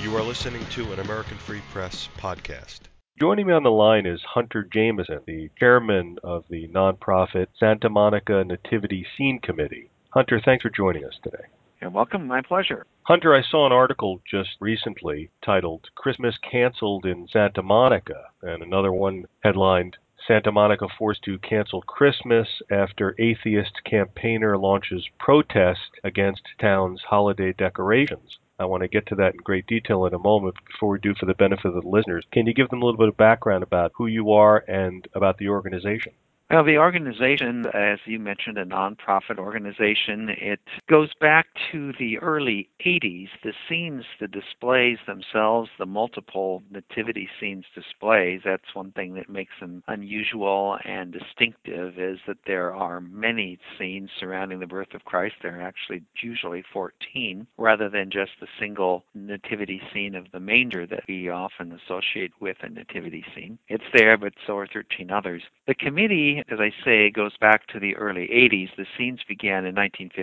You are listening to an American Free Press podcast. Joining me on the line is Hunter Jameson, the chairman of the nonprofit Santa Monica Nativity Scene Committee. Hunter, thanks for joining us today. You're welcome. My pleasure. Hunter, I saw an article just recently titled Christmas Canceled in Santa Monica, and another one headlined Santa Monica Forced to Cancel Christmas After Atheist Campaigner Launches Protest Against Town's Holiday Decorations. I want to get to that in great detail in a moment. But before we do, for the benefit of the listeners, can you give them a little bit of background about who you are and about the organization? Well, the organization, as you mentioned, a nonprofit organization, it goes back to the early 80s. The scenes, the displays themselves, the multiple nativity scenes displays, that's one thing that makes them unusual and distinctive, is that there are many scenes surrounding the birth of Christ. There are actually usually 14, rather than just the single nativity scene of the manger that we often associate with a nativity scene. It's there, but so are 13 others. The committee, as I say, goes back to the early 80s. The scenes began in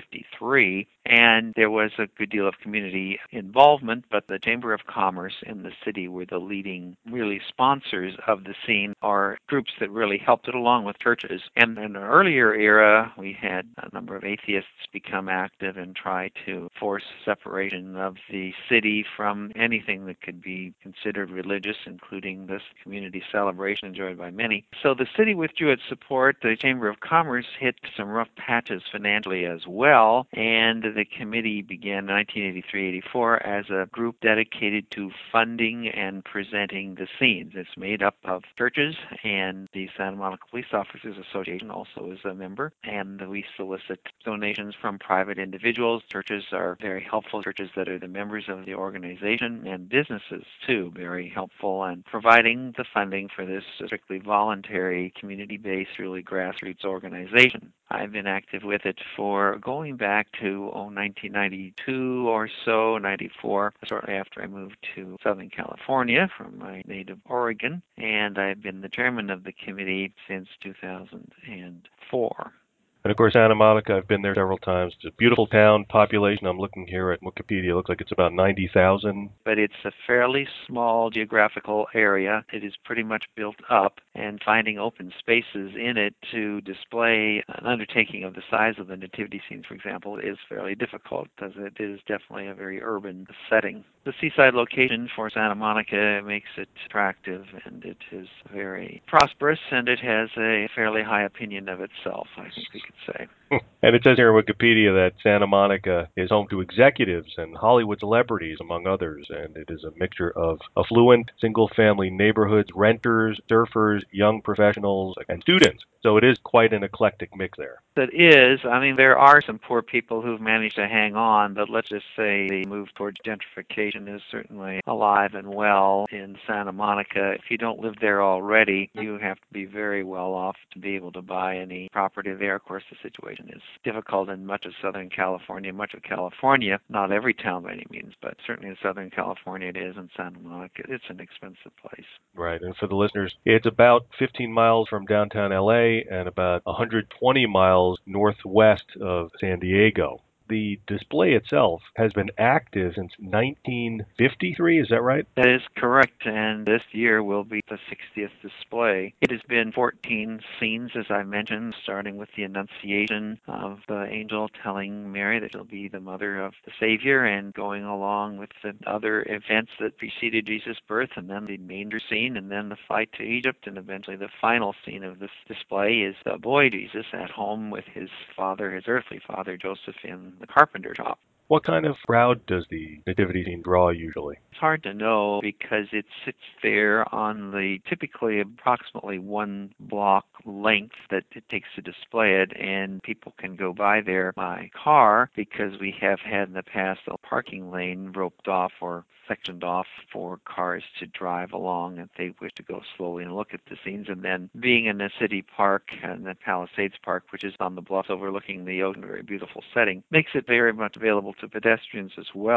1953, and there was a good deal of community involvement, but the Chamber of Commerce and the city were the leading, really, sponsors of the scene, or groups that really helped it along with churches. And in an earlier era, we had a number of atheists become active and try to force separation of the city from anything that could be considered religious, including this community celebration enjoyed by many. So the city withdrew its support. The Chamber of Commerce hit some rough patches financially as well, and the committee began in 1983-84 as a group dedicated to funding and presenting the scenes. It's made up of churches, and the Santa Monica Police Officers Association also is a member, and we solicit donations from private individuals. Churches are very helpful, churches that are the members of the organization, and businesses too, very helpful in providing the funding for this strictly voluntary, community-based, really grassroots organization. I've been active with it for going back to 1992 or so, 94, shortly after I moved to Southern California from my native Oregon, and I've been the chairman of the committee since 2004. And of course, Santa Monica, I've been there several times. It's a beautiful town. Population, I'm looking here at Wikipedia, it looks like it's about 90,000. But it's a fairly small geographical area. It is pretty much built up, and finding open spaces in it to display an undertaking of the size of the nativity scenes, for example, is fairly difficult, because it is definitely a very urban setting. The seaside location for Santa Monica makes it attractive, and it is very prosperous, and it has a fairly high opinion of itself, I think we could say. And it says here in Wikipedia that Santa Monica is home to executives and Hollywood celebrities, among others, and it is a mixture of affluent, single-family neighborhoods, renters, surfers, young professionals, and students. So it is quite an eclectic mix there. It is. I mean, there are some poor people who've managed to hang on, but let's just say the move towards gentrification is certainly alive and well in Santa Monica. If you don't live there already, you have to be very well off to be able to buy any property there. Of course, the situation is difficult in much of Southern California. Much of California, not every town by any means, but certainly in Southern California it is. In Santa Monica, it's an expensive place. Right, and for the listeners, it's about 15 miles from downtown LA and about 120 miles northwest of San Diego. The display itself has been active since 1953, is that right? That is correct, and this year will be the 60th display. It has been 14 scenes, as I mentioned, starting with the Annunciation of the angel telling Mary that she'll be the mother of the Savior, and going along with the other events that preceded Jesus' birth, and then the manger scene, and then the flight to Egypt, and eventually the final scene of this display is the boy Jesus at home with his father, his earthly father, Joseph, in the carpenter shop. What kind of crowd does the nativity scene draw usually? It's hard to know because it sits there on the typically approximately 1 block length that it takes to display it, and people can go by there by car because we have had in the past a parking lane roped off or sectioned off for cars to drive along if they wish to go slowly and look at the scenes. And then being in the city park, and the Palisades Park, which is on the bluffs overlooking the ocean, a very beautiful setting, makes it very much available to pedestrians as well.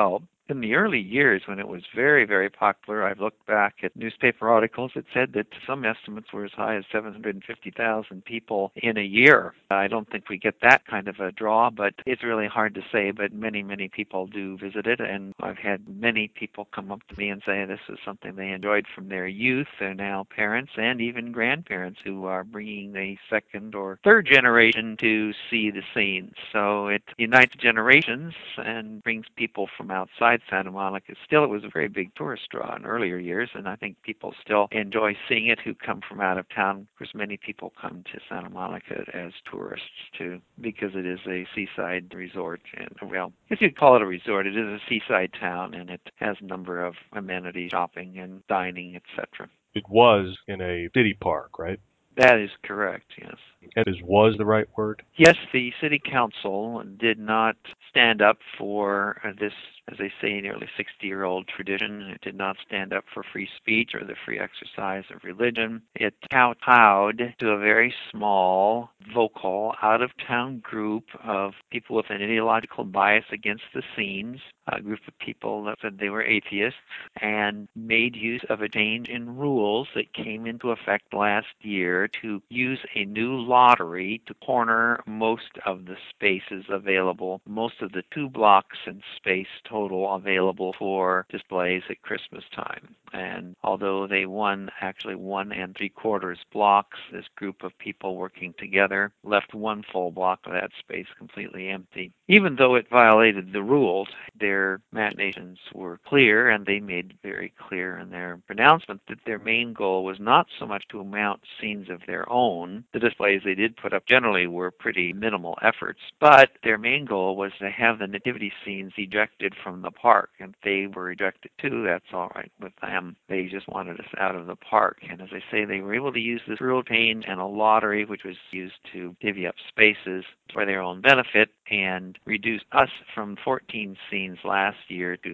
In the early years, when it was very, very popular, I've looked back at newspaper articles that said that some estimates were as high as 750,000 people in a year. I don't think we get that kind of a draw, but it's really hard to say. But many, many people do visit it, and I've had many people come up to me and say this is something they enjoyed from their youth. They're now parents and even grandparents who are bringing the second or third generation to see the scenes. So it unites generations and brings people from outside Santa Monica. Still, it was a very big tourist draw in earlier years, and I think people still enjoy seeing it who come from out of town. Of course, many people come to Santa Monica as tourists too, because it is a seaside resort. And, well, if you'd call it a resort, it is a seaside town, and it has a number of amenities, shopping and dining, etc. It was in a city park, right? That is correct, yes. And is was the right word? Yes, the city council did not stand up for this, as they say, nearly 60-year-old tradition. It did not stand up for free speech or the free exercise of religion. It kowtowed to a very small, vocal, out-of-town group of people with an ideological bias against the scenes, a group of people that said they were atheists, and made use of a change in rules that came into effect last year to use a new lottery to corner most of the spaces available, most of the 2 blocks in space total available for displays at Christmas time. And although they won actually 1 3/4 blocks, this group of people working together left 1 full block of that space completely empty. Even though it violated the rules, their machinations were clear, and they made very clear in their pronouncement that their main goal was not so much to mount scenes of their own. The displays they did put up generally were pretty minimal efforts, but their main goal was to have the nativity scenes ejected from the park. And if they were ejected too, that's all right with them. They just wanted us out of the park. And as I say, they were able to use this rule change and a lottery, which was used to divvy up spaces for their own benefit, and reduce us from 14 scenes last year to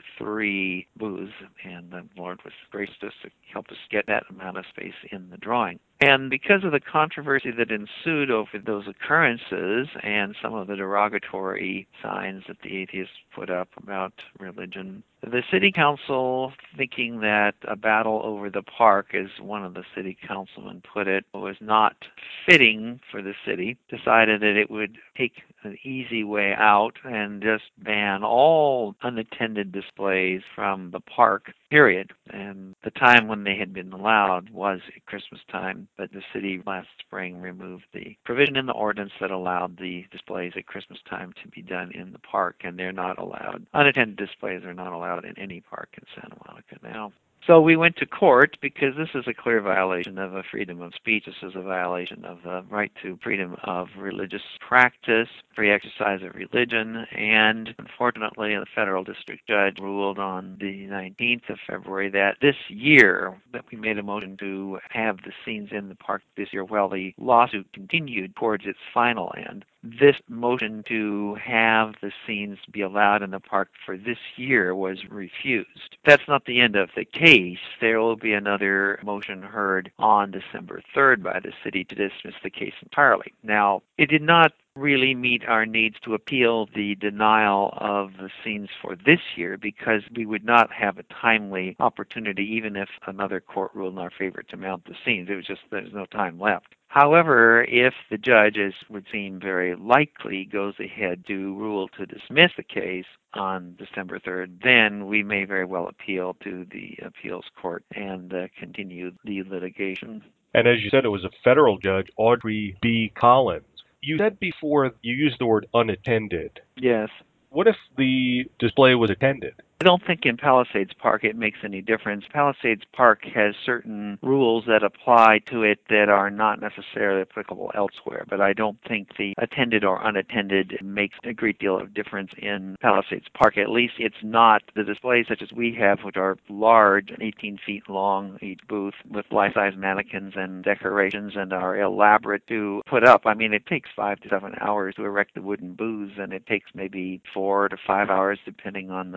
3 booths. And the Lord was gracious to help us get that amount of space in the drawing. And because of the controversy that ensued over those occurrences and some of the derogatory signs that the atheists put up about religion, the city council, thinking that a battle over the park, as one of the city councilmen put it, was not fitting for the city, decided that it would take an easy way out and just ban all unattended displays from the park, period. And the time when they had been allowed was at Christmas time, but the city last spring removed the provision in the ordinance that allowed the displays at Christmas time to be done in the park, and they're not allowed. Unattended displays are not allowed in any park in Santa Monica now. So we went to court because this is a clear violation of a freedom of speech. This is a violation of the right to freedom of religious practice, free exercise of religion, and unfortunately the federal district judge ruled on the 19th of February that this year that we made a motion to have the scenes in the park this year while the lawsuit continued towards its final end. This motion to have the scenes be allowed in the park for this year was refused. That's not the end of the case. There will be another motion heard on December 3rd by the city to dismiss the case entirely. Now, it did not really meet our needs to appeal the denial of the scenes for this year because we would not have a timely opportunity even if another court ruled in our favor to mount the scenes. It was just there's no time left. However, if the judge, as would seem very likely, goes ahead to rule to dismiss the case on December 3rd, then we may very well appeal to the appeals court and continue the litigation. And as you said, it was a federal judge, Audrey B. Collins. You said before you used the word unattended. Yes. What if the display was attended? I don't think in Palisades Park it makes any difference. Palisades Park has certain rules that apply to it that are not necessarily applicable elsewhere, but I don't think the attended or unattended makes a great deal of difference in Palisades Park. At least it's not the displays such as we have, which are large, 18 feet long each booth, with life-size mannequins and decorations and are elaborate to put up. I mean, it takes 5 to 7 hours to erect the wooden booths, and it takes maybe 4 to 5 hours depending on the weather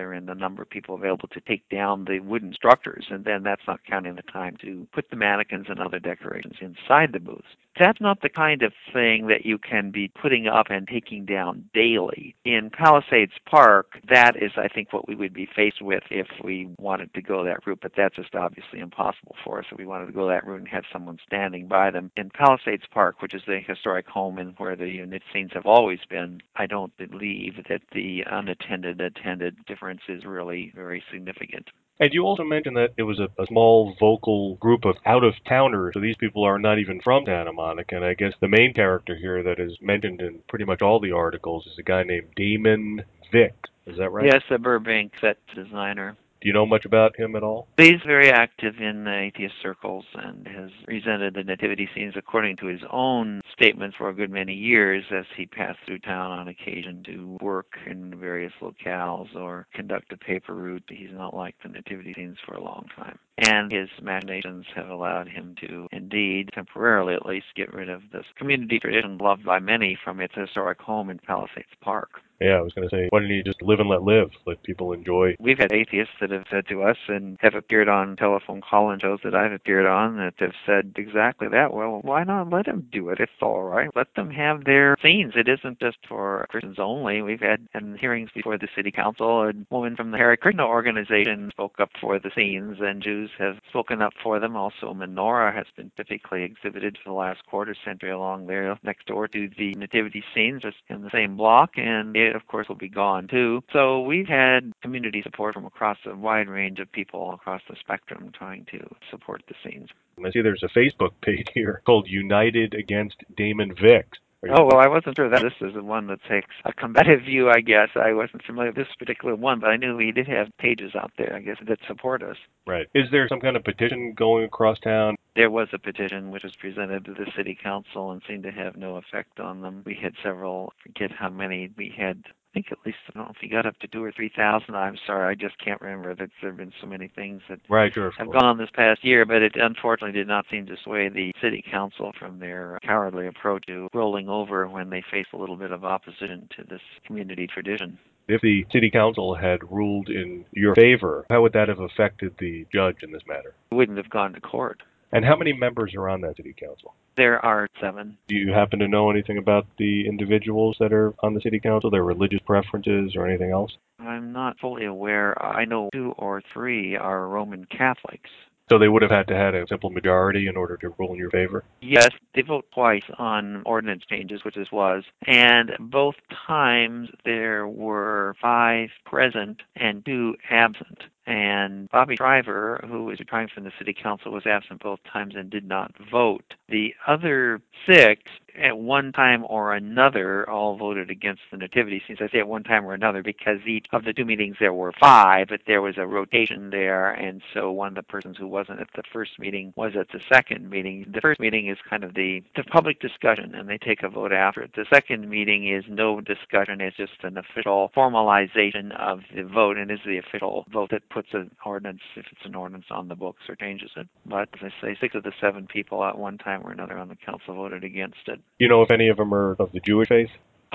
together and the number of people available to take down the wooden structures, and then that's not counting the time to put the mannequins and other decorations inside the booths. That's not the kind of thing that you can be putting up and taking down daily. In Palisades Park, that is, I think, what we would be faced with if we wanted to go that route, but that's just obviously impossible for us. If we wanted to go that route and have someone standing by them. In Palisades Park, which is the historic home and where the unit scenes have always been, I don't believe that the attended difference is really very significant. And you also mentioned that it was a small vocal group of out-of-towners, so these people are not even from Santa Monica, and I guess the main character here that is mentioned in pretty much all the articles is a guy named Damon Vick. Is that right? Yes, a Burbank set designer. Do you know much about him at all? He's very active in atheist circles and has presented the nativity scenes according to his own statement for a good many years as he passed through town on occasion to work in various locales or conduct a paper route. He's not liked the nativity scenes for a long time. And his machinations have allowed him to, indeed, temporarily at least, get rid of this community tradition loved by many from its historic home in Palisades Park. Yeah, I was going to say, why don't you just live and let live, let people enjoy? We've had atheists that have said to us and have appeared on telephone call-in shows that I've appeared on that have said exactly that. Well, why not let them do it? It's all right. Let them have their scenes. It isn't just for Christians only. We've had in hearings before the city council, a woman from the Hare Krishna organization spoke up for the scenes, and Jews have spoken up for them. Also, menorah has been typically exhibited for the last quarter century along there next door to the nativity scenes, just in the same block, and it, of course, will be gone too. So we've had community support from across a wide range of people across the spectrum trying to support the scenes. I see there's a Facebook page here called United Against Damon Vick. Oh, well, I wasn't sure that this is the one that takes a combative view, I guess. I wasn't familiar with this particular one, but I knew we did have pages out there, I guess, that support us. Right. Is there some kind of petition going across town? There was a petition which was presented to the city council and seemed to have no effect on them. We had several, I forget how many we had. I think at least, I don't know if he got up to 2,000 or 3,000. I'm sorry, I just can't remember. There have been so many things that have gone on this past year, but it unfortunately did not seem to sway the city council from their cowardly approach to rolling over when they faced a little bit of opposition to this community tradition. If the city council had ruled in your favor, how would that have affected the judge in this matter? It wouldn't have gone to court. And how many members are on that city council? There are 7. Do you happen to know anything about the individuals that are on the city council, their religious preferences or anything else? I'm not fully aware. I know 2 or 3 are Roman Catholics. So they would have had to have a simple majority in order to rule in your favor? Yes, they vote twice on ordinance changes, which this was, and both times there were 5 present and 2 absent. And Bobby Shriver, who was retiring from the city council, was absent both times and did not vote. The other 6, at one time or another, all voted against the nativity scenes. I say at one time or another because each of the 2 meetings there were 5, but there was a rotation there, and so one of the persons who wasn't at the first meeting was at the second meeting. The first meeting is kind of the public discussion, and they take a vote after it. The second meeting is no discussion. It's just an official formalization of the vote, and is the official vote that puts an ordinance, if it's an ordinance, on the books or changes it. But as I say, 6 of the 7 people at one time or another on the council voted against it. Do you know if any of them are of the Jewish faith?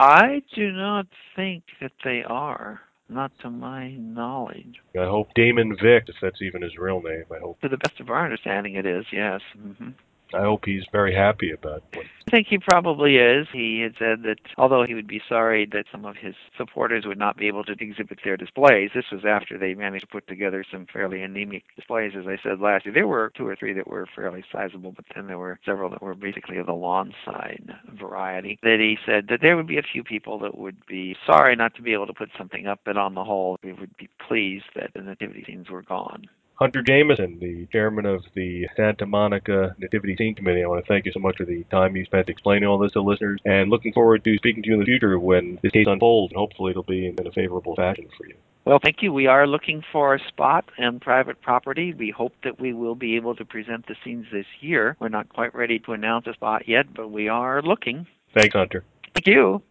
I do not think that they are. Not to my knowledge. I hope Damon Vick, if that's even his real name, I hope. To the best of our understanding, it is, yes. Mm-hmm. I hope he's very happy about it. I think he probably is. He had said that although he would be sorry that some of his supporters would not be able to exhibit their displays, this was after they managed to put together some fairly anemic displays, as I said last year. There were 2 or 3 that were fairly sizable, but then there were several that were basically of the lawn side variety. That he said that there would be a few people that would be sorry not to be able to put something up, but on the whole, we would be pleased that the nativity scenes were gone. Hunter Jameson, the chairman of the Santa Monica Nativity Scene Committee, I want to thank you so much for the time you spent explaining all this to listeners, and looking forward to speaking to you in the future when this case unfolds, and hopefully it'll be in a favorable fashion for you. Well, thank you. We are looking for a spot on private property. We hope that we will be able to present the scenes this year. We're not quite ready to announce a spot yet, but we are looking. Thanks, Hunter. Thank you.